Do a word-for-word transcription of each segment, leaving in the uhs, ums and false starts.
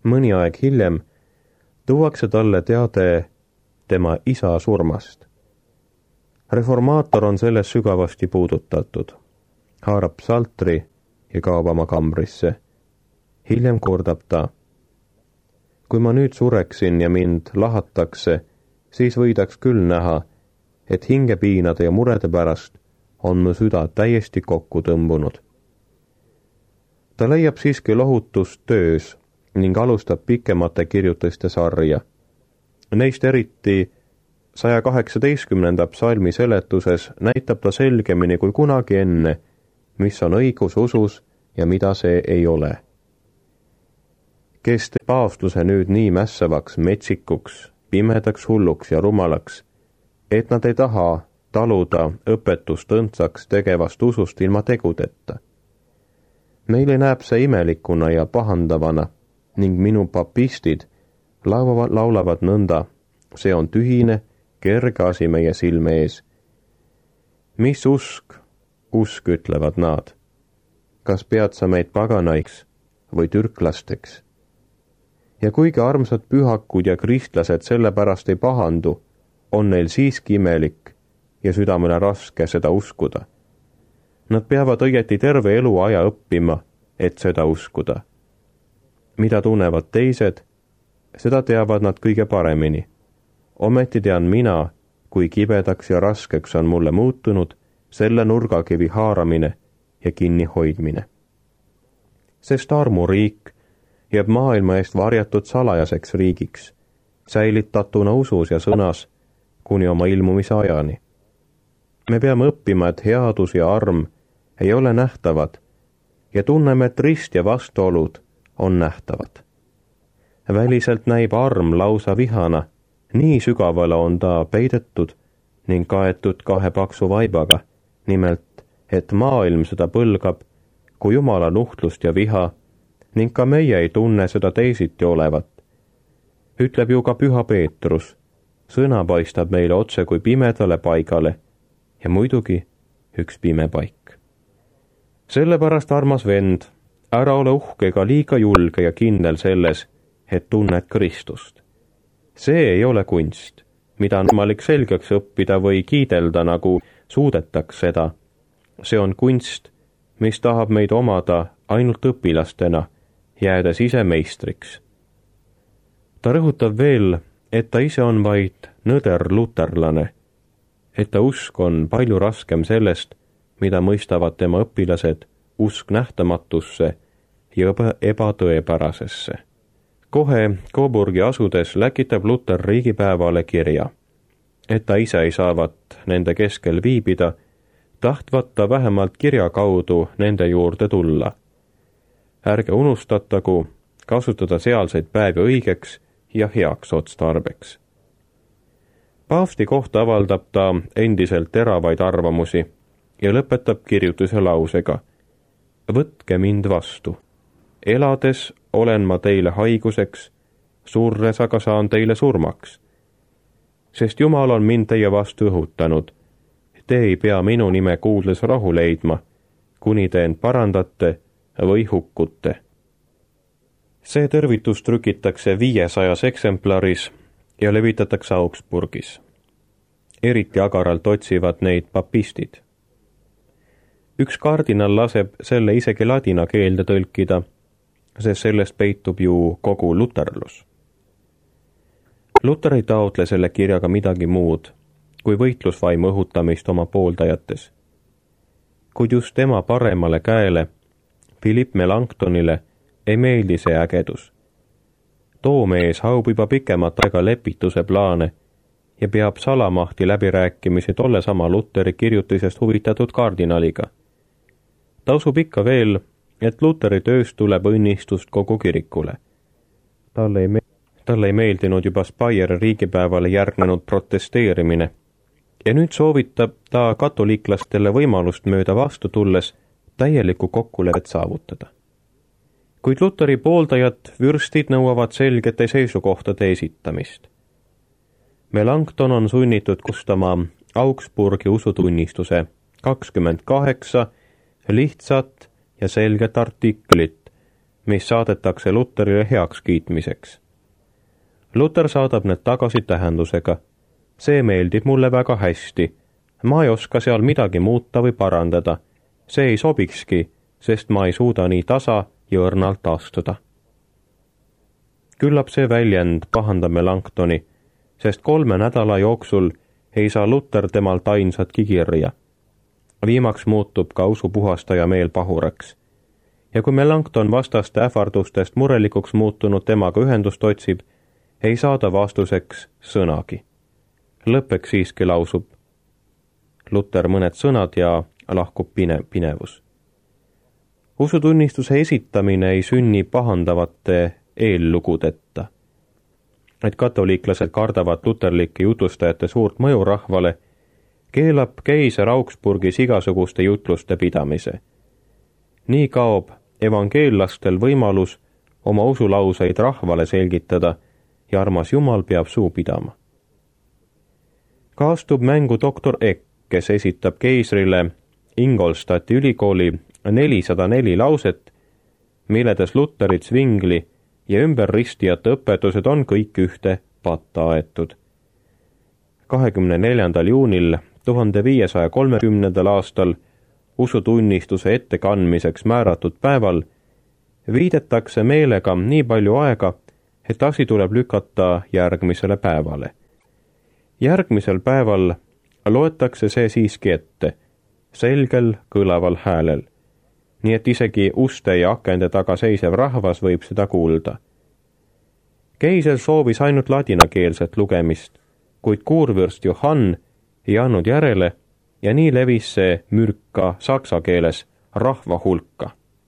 Mõni aeg hiljem tuuakse talle teade tema isa surmast. Reformaator on selles sügavasti puudutatud. Haarab saltri ja kaob oma kambrisse. Hiljem kordab ta: kui ma nüüd sureksin ja mind lahatakse, siis võidaks küll näha, et hingepiinade ja murede pärast on mu süda täiesti kokku tõmbunud. Ta leiab siiski lohutust töös ning alustab pikemate kirjutiste sarja. Neist eriti saja kaheksateistkümnenda psalmi seletuses näitab ta selgemini kui kunagi enne, mis on õigus usus ja mida see ei ole. Kes teeb paavstuse nüüd nii mässavaks, metsikuks, pimedaks, hulluks ja rumalaks, et nad ei taha taluda õpetust õndsaks tegevast usust ilma tegudeta. Meile näeb see imelikuna ja pahandavana ning minu papistid laulavad, laulavad nõnda: see on tühine, kerge asi meie silme ees. Mis usk, usk, ütlevad nad. Kas pead sa meid paganaiks või türklasteks? Ja kuigi armsad pühakud ja kristlased sellepärast ei pahandu, on neil siiski imelik ja südamele raske seda uskuda. Nad peavad õieti terve eluaja õppima, et seda uskuda. Mida tunnevad teised, seda teavad nad kõige paremini. Ometi tean mina, kui kibedaks ja raskeks on mulle muutunud selle nurgakivi haaramine ja kinni hoidmine. Sest armuriik jääb maailma eest varjatud salajaseks riigiks, säilitatuna usus ja sõnas kuni oma ilmumise ajani. Me peame õppima, et headus ja arm ei ole nähtavad ja tunneme, et rist ja vastuolud on nähtavad. Väliselt näib arm lausa vihana, nii sügavale on ta peidetud ning kaetud kahe paksu vaibaga, nimelt, et maailm seda põlgab kui Jumala nuhtlust ja viha ning ka meie ei tunne seda teisiti olevat. Ütleb ju ka Püha Peetrus, sõna paistab meile otse kui pimedale paigale ja muidugi üks pime paik. Sellepärast, armas vend, ära ole uhke ega liiga julge ja kindel selles, et tunned Kristust. See ei ole kunst, mida on võimalik selgeks õppida või kiidelda, nagu suudetaks seda. See on kunst, mis tahab meid omada ainult õpilastena, jäädes ise meistriks. Ta rõhutab veel, et ta ise on vaid nõder luterlane, et ta usk on palju raskem sellest, mida mõistavad tema õpilased, usk nähtamatusse ja ebatõepärasesse. Kohe Coburgi asudes läkitab Luter riigipäevale kirja, et ta ise ei saavat nende keskel viibida, tahtvat ta vähemalt kirja kaudu nende juurde tulla. Ärge unustatagu kasutada sealseid päevi õigeks ja heaks otstarbeks. Paavsti kohta avaldab ta endiselt teravaid arvamusi ja lõpetab kirjutuse lausega: võtke mind vastu. Elades olen ma teile haiguseks, surres aga saan teile surmaks. Sest Jumal on mind teie vastu õhutanud. Te ei pea minu nime kuuldes rahu leidma, kuni te end parandate või hukkute. See tervitus trükitakse viiesajas eksemplaris ja levitatakse Augsburgis. Eriti agaralt otsivad neid papistid. Üks kardinal laseb selle isegi ladina keelde tõlkida, sest sellest peitub ju kogu luterlus. Luter ei taotle selle kirjaga midagi muud kui võitlusvaimu õhutamist oma pooldajates. Kuid just tema paremale käele, Philippe Melanchthonile, ei meeldi see ägedus. Too mees haub juba pikemat aega lepituse plaane ja peab salamahti läbirääkimisi tolle sama Luteri kirjutisest huvitatud kardinaliga. Ta usub ikka veel, et Luteri tööst tuleb õnnistust kogu kirikule. Talle ei, me- talle ei meeldinud juba Speyeri riigipäevale järgnenud protesteerimine ja nüüd soovitab ta katoliiklastele võimalust mööda vastu tulles täielikku kokkulepet saavutada. Kuid Luteri pooldajad vürstid nõuavad selgete seisukohtade esitamist. Melanchthon on sunnitud kustama Augsburgi usutunnistuse kakskümmend kaheksa lihtsat ja selget artiklit, mis saadetakse Luterile heakskiitmiseks. Luter saadab need tagasi tähendusega: see meeldib mulle väga hästi, ma ei oska seal midagi muuta või parandada, see ei sobikski, sest ma ei suuda nii tasa ja õrnalt astuda. Küllap see väljend pahandab Melanchtoni, sest kolme nädala jooksul ei saa Luter temalt ainsatki kirja. Viimaks muutub ka usupuhastaja meel pahuraks. Ja kui Melanchthon vastaste ähvardustest murelikuks muutunud temaga ühendust otsib, ei saada vastuseks sõnagi. Lõppeks siiski lausub Luter mõned sõnad ja lahkub pine, pinevus. Usutunnistuse esitamine ei sünni pahandavate eellugudeta. Et katoliiklased kardavad luterlike jutustajate suurt mõju rahvale, keelab keiser Augsburgis igasuguste jutluste pidamise. Nii kaob evangeellastel võimalus oma usulauseid rahvale selgitada ja armas Jumal peab suu pidama. Kaastub mängu doktor Eck, kes esitab keisrile Ingolstadti ülikooli nelisada neli lauset, milledes Luteri Zwingli ja ümberristijate õpetused on kõik ühte patta aetud. kahekümne neljandal juunil tuhande viiesaja kolmekümnendal aastal usutunnistuse ettekandmiseks määratud päeval viidetakse meelega nii palju aega, et asi tuleb lükata järgmisele päevale. Järgmisel päeval loetakse see siiski ette, selgel kõlaval häälel, nii et isegi uste ja akende taga seisev rahvas võib seda kuulda. Keiser soovis ainult ladinakeelset lugemist, kuid kuurvürst Johann ei andnud järele ja nii levis see mürka saksa keeles rahva hulka.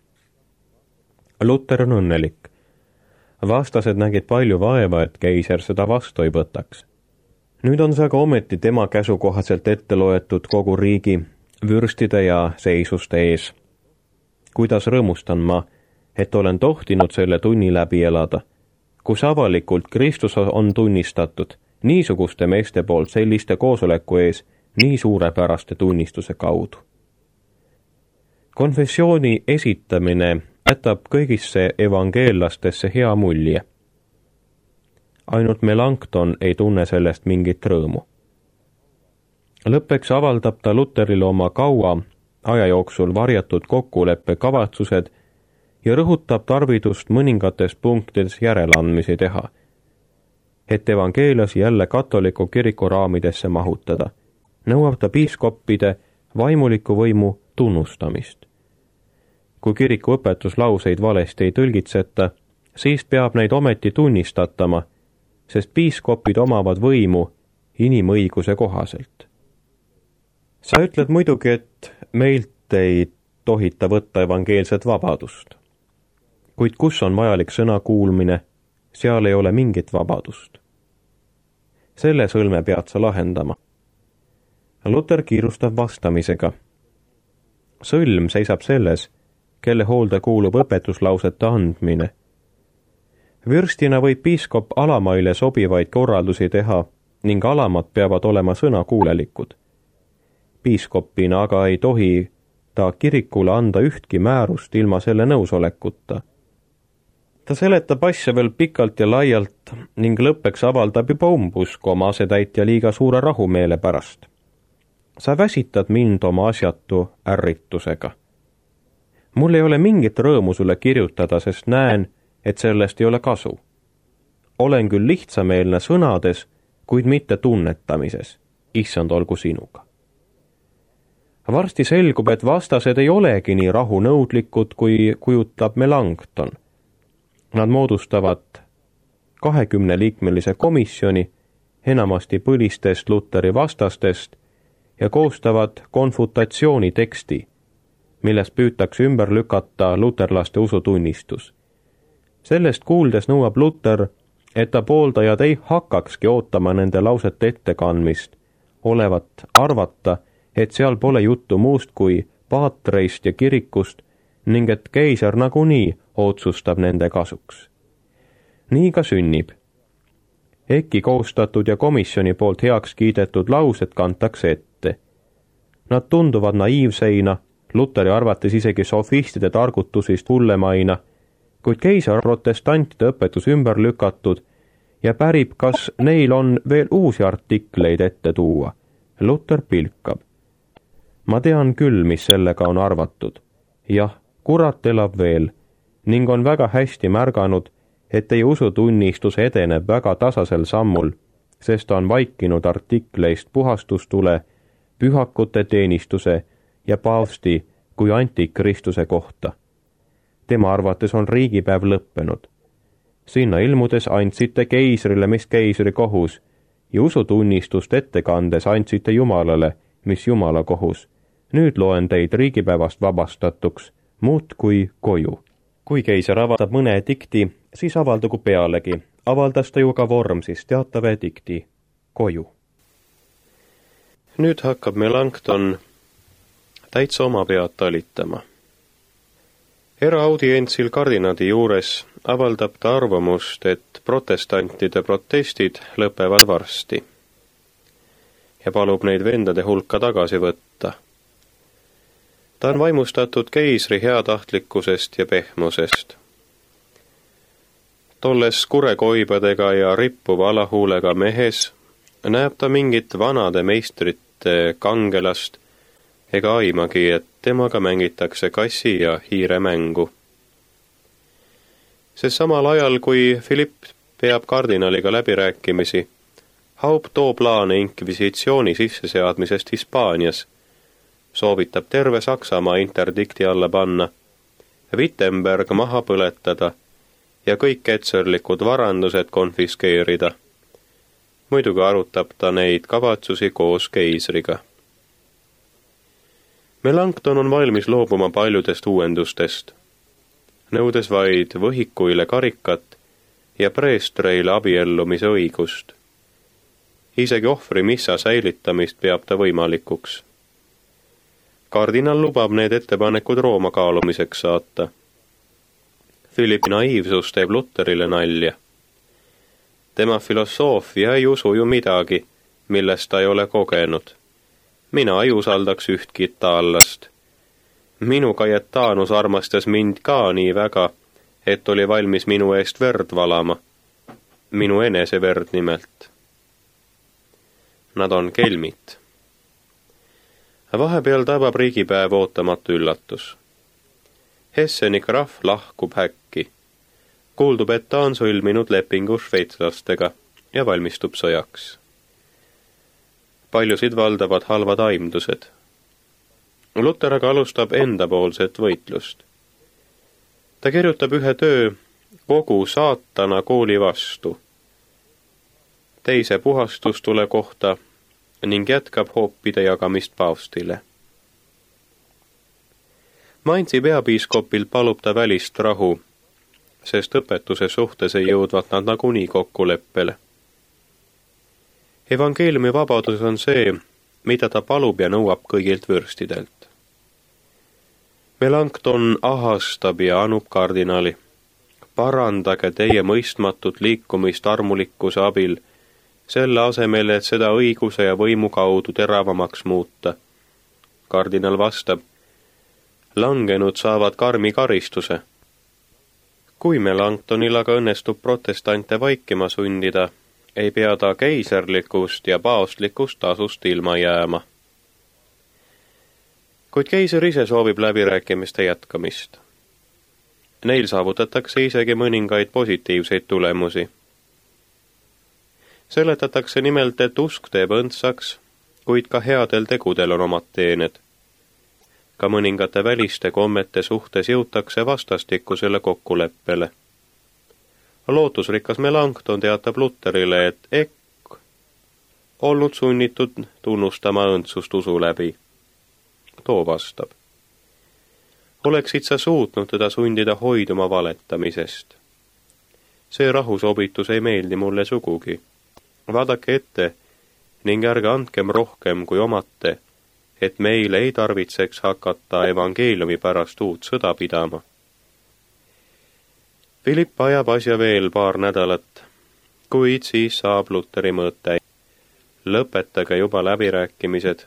Luter on õnnelik. Vastased nägid palju vaeva, et keiser seda vastu ei võtaks. Nüüd on see aga ometi tema käsukohaselt ette loetud kogu riigi vürstide ja seisuste ees. Kuidas rõõmustan ma, et olen tohtinud selle tunni läbi elada, kus avalikult Kristus on tunnistatud niisuguste meeste poolt selliste koosoleku ees nii suurepäraste tunnistuse kaudu. Konfessiooni esitamine jätab kõigisse evangeellastesse hea mulje. Ainult Melanchthon ei tunne sellest mingit rõõmu. Lõppeks avaldab ta Luterile oma kaua aja jooksul varjatud kokkuleppe kavatsused ja rõhutab tarvidust mõningates punktides järeleandmisi teha, et evangeeliasi jälle katoliku kiriku raamidesse mahutada. Nõuab ta piiskoppide vaimuliku võimu tunnustamist. Kui kiriku õpetuslauseid valesti ei tõlgitseta, siis peab neid ometi tunnistatama, sest piiskopid omavad võimu inimõiguse kohaselt. Sa ütled muidugi, et meilt ei tohita võtta evangeelset vabadust. Kuid kus on vajalik sõna kuulmine, seal ei ole mingit vabadust. Selle sõlme pead sa lahendama. Luter kiirustab vastamisega. Sõlm seisab selles, kelle hoolde kuulub õpetuslausete andmine. Vürstina võib piiskop alamaile sobivaid korraldusi teha ning alamad peavad olema sõnakuulelikud. Piiskopina aga ei tohi ta kirikule anda ühtki määrust ilma selle nõusolekuta. Ta seletab asja veel pikalt ja laialt ning lõppeks avaldab juba umbusku oma asetäitja liiga suure rahumeele pärast. Sa väsitad mind oma asjatu ärritusega. Mul ei ole mingit rõõmu sulle kirjutada, sest näen, et sellest ei ole kasu. Olen küll lihtsameelne sõnades, kuid mitte tunnetamises. Issand olgu sinuga. Varsti selgub, et vastased ei olegi nii rahunõudlikud, kui kujutab Melanchthon. Nad moodustavad kahekümne liikmelise komisjoni, enamasti põlistest Luteri vastastest, ja koostavad konfutatsiooni teksti, milles püütakse ümber lükata luterlaste usutunnistus. Sellest kuuldes nõuab Luter, et ta pooldajad ei hakkakski ootama nende lausete ettekandmist, olevat arvata, et seal pole juttu muust kui paatreist ja kirikust ning et keiser nagunii otsustab nende kasuks. Nii ka sünnib. Eki koostatud ja komisjoni poolt heaks kiidetud laused kantakse ette. Nad tunduvad naiivseina, Luteri arvates isegi sofistide targutusist hullemaina kuid keiser protestantide õpetus ümber lükatud ja pärib, kas neil on veel uusi artikleid ette tuua. Luter pilkab. Ma tean küll, mis sellega on arvatud. Jah, kurat elab veel ning on väga hästi märganud, et teie usutunnistus edeneb väga tasasel sammul, sest ta on vaikinud artikleist puhastustule, pühakute teenistuse ja paavsti kui antikristuse kohta. Tema arvates on riigipäev lõppenud. Sinna ilmudes andsite keisrile, mis keisri kohus, ja usutunnistust ettekandes andsite Jumalale, mis Jumala kohus. Nüüd loen teid riigipäevast vabastatuks, muud kui koju. Kui keiser avaldab mõne dikti, siis avaldagu pealegi. Avaldas ta ju ka Wormsis teatava dikti koju. Nüüd hakkab Melanchthon täitsa oma pead talitama. Eraaudientsil kardinali juures avaldab ta arvamust, et protestantide protestid lõpevad varsti ja palub neid vendade hulka tagasi võtta. Ta on vaimustatud keisri heatahtlikkusest ja pehmusest. Tolles kurekoibadega ja rippuva alahuulega mehes näeb ta mingit vanade meistrite kangelast ega aimagi, et temaga mängitakse kassi ja hiire mängu. Sest samal ajal, kui Philipp peab kardinaliga läbirääkimisi, Haupt too plaane inkvisitsiooni sisseseadmisest Hispaanias, soovitab terve Saksamaa interdikti alla panna, Wittenberg maha põletada ja kõik ketserlikud varandused konfiskeerida. Muidugi arutab ta neid kavatsusi koos keisriga. Melanchthon on valmis loobuma paljudest uuendustest, nõudes vaid võhikuile karikat ja preestreile abiellumise õigust. Isegi ohvri missa säilitamist peab ta võimalikuks. Kardinal lubab need ettepanekud Rooma kaalumiseks saata. Philippi naiivsus teeb Luterile nalja. Tema filosoofia ei usu ju midagi, millest ta ei ole kogenud. Mina ei usaldaks ühtki itaallast. Minu Cayetaanus armastas mind ka nii väga, et oli valmis minu eest verd valama. Minu enese verd nimelt. Nad on kelmid. Vahepeal tabab riigipäev ootamatu üllatus. Hesseni krahv lahkub häkki. Kuuldub, et ta on sõlminud lepingu šveitslastega ja valmistub sõjaks. Paljusid valdavad halvad aimdused. Luter aga alustab endapoolset võitlust. Ta kirjutab ühe töö kogu saatana kooli vastu, teise puhastustule kohta ning jätkab hoopide jagamist paavstile. Mainzi peapiiskopil palub ta välist rahu, sest õpetuse suhtes ei jõudvat nad nagunii kokkuleppele. Evangeeliumi vabadus on see, mida ta palub ja nõuab kõigilt vürstidelt. Melanchthon ahastab ja anub kardinali. Parandage teie mõistmatut liikumist armulikkuse abil, selle asemel, et seda õiguse ja võimu kaudu teravamaks muuta. Kardinal vastab, langenud saavad karmi karistuse. Kui Melanchthonil aga õnnestub protestante vaikima sundida, ei pea ta keiserlikust ja paavstlikust tasust ilma jääma. Kuid keiser ise soovib läbirääkimiste jätkamist. Neil saavutatakse isegi mõningaid positiivseid tulemusi. Seletatakse nimelt, et usk teeb õndsaks, kuid ka headel tegudel on omad teened. Ka mõningate väliste kommete suhtes jõutakse vastastikusele kokkuleppele. Lootusrikas Melanchthon teatab Luterile, et Eck olnud sunnitud tunnustama õndsust usu läbi. Too vastab. Oleksid sa suutnud teda sundida hoiduma valetamisest. See rahusobitus ei meeldi mulle sugugi. Vaadake ette ning ärge andkem rohkem kui omate, et meil ei tarvitseks hakata evangeeliumi pärast uut sõda pidama. Philipp ajab asja veel paar nädalat, kuid siis saab Luteri mõõte. Lõpetage juba läbirääkimised,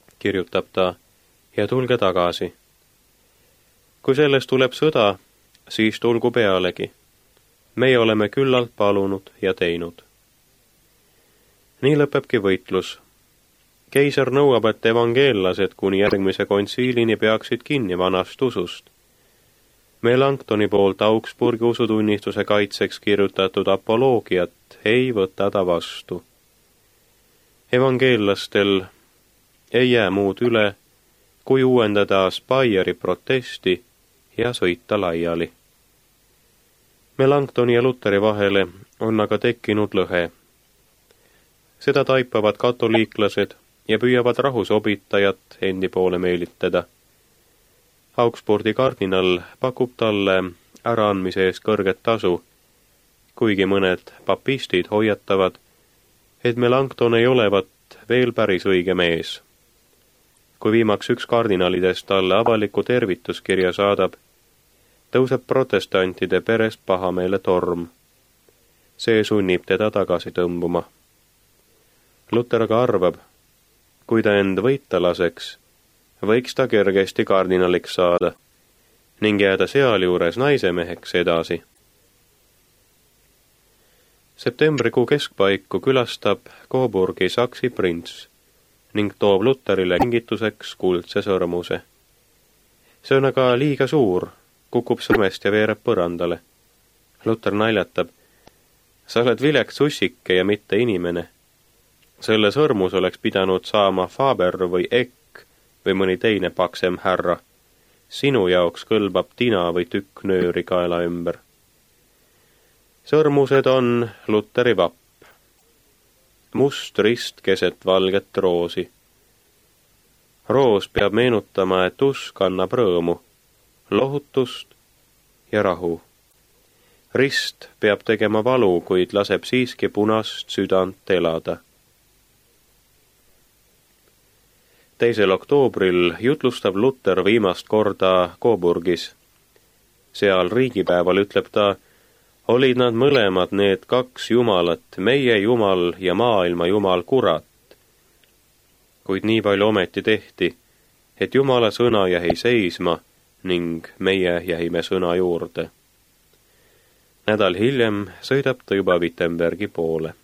kirjutab ta, ja tulge tagasi. Kui sellest tuleb sõda, siis tulgu pealegi. Meie oleme küllalt palunud ja teinud. Nii lõpebki võitlus. Keiser nõuab, et evangeellased kuni järgmise kontsiilini peaksid kinni vanast usust. Melanchtoni poolt Augsburgi usutunnistuse kaitseks kirjutatud apoloogiat ei võta ta vastu. Evangeellastel ei jää muud üle, kui uuendada Speyeri protesti ja sõita laiali. Melanchtoni ja Luteri vahele on aga tekkinud lõhe. Seda taipavad katoliiklased ja püüavad rahusobitajat endi poole meelitada. Augsburgi kardinal pakub talle äraandmise ees kõrget tasu, kuigi mõned papistid hoiatavad, et Melanchthon ei olevat veel päris õige mees. Kui viimaks üks kardinalidest talle avaliku tervituskirja saadab, tõuseb protestantide perest pahameele torm. See sunnib teda tagasi tõmbuma. Luter aga arvab, kui ta end võita laseks, võiks ta kergesti kardinaliks saada ning jääda sealjuures naisemeheks edasi. Septembrikuu keskpaiku külastab Coburgi Saksi prints ning toob Luterile kingituseks kuldse sõrmuse. See on aga liiga suur, kukub sõrmest ja veereb põrandale. Luter naljatab, sa oled vileks sussike ja mitte inimene. Selle sõrmus oleks pidanud saama Faber või Eck või mõni teine paksem härra. Sinu jaoks kõlbab tina või tükk nööri kaela ümber. Sõrmused on Luteri vapp. Must rist keset valget roosi. Roos peab meenutama, et usk annab rõõmu, lohutust ja rahu. Rist peab tegema valu, kuid laseb siiski punast südant elada. Teisel oktoobril jutlustab Luter viimast korda Coburgis. Seal riigipäeval ütleb ta, olid nad mõlemad need kaks jumalat, meie jumal ja maailma jumal kurat. Kuid nii palju ometi tehti, et jumala sõna jäi seisma ning meie jäime sõna juurde. Nädal hiljem sõidab ta juba Wittenbergi poole.